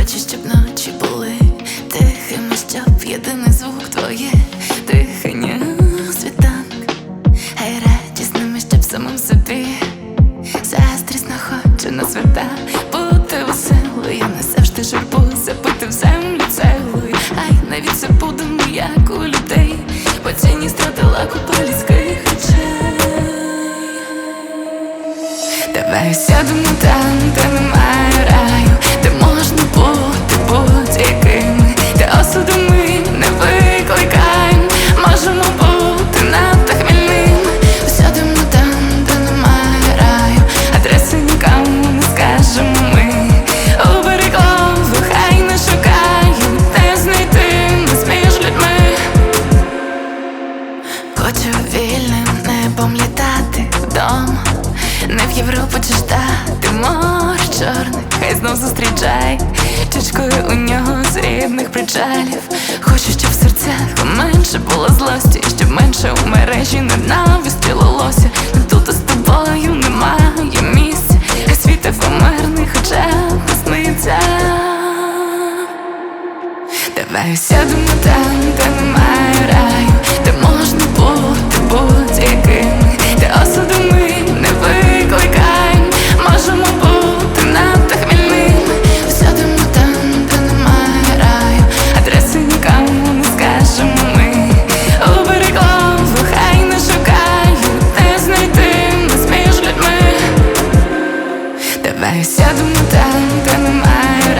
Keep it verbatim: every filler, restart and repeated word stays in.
Хочу, щоб ночі були тихими, щоб єдиний звук твоє дихання світанок, а й радісними, щоб самим собі заздрісно хочу на свята бути веселою. Я не завжди журбу забити в землю цеглою, а й навіть все буде як у людей. По ціні стратила купа людських очей. Давай сядемо там, де немає раю, де можна бути будь-якими, де осуду ми не викликаємо, можемо бути надто хмільними. Сядемо там, де немає раю, адреси нікому не скажемо ми. У переклову хай не шукають, де знайти нас між людьми. Хочу вільним небом літати вдома, не в Європу чи Штати, море чорне, хай знов зустрічай чечкою у нього з рідних причалів. Хочу, щоб в серцях менше було злості, щоб менше у мережі ненависті лилося. Не тут а з тобою немає місця, хай світи в омерних очах насниться. Давай сядемо там, де немає раю, де можна бути будь-якими, де осуду ми не викликаємо, можемо бути надто хмільними. Сядемо там, де немає раю, адреси нікому не скажемо ми. У переклову хай не шукають, де знайти нас між людьми. Давай сядемо там, де немає раю.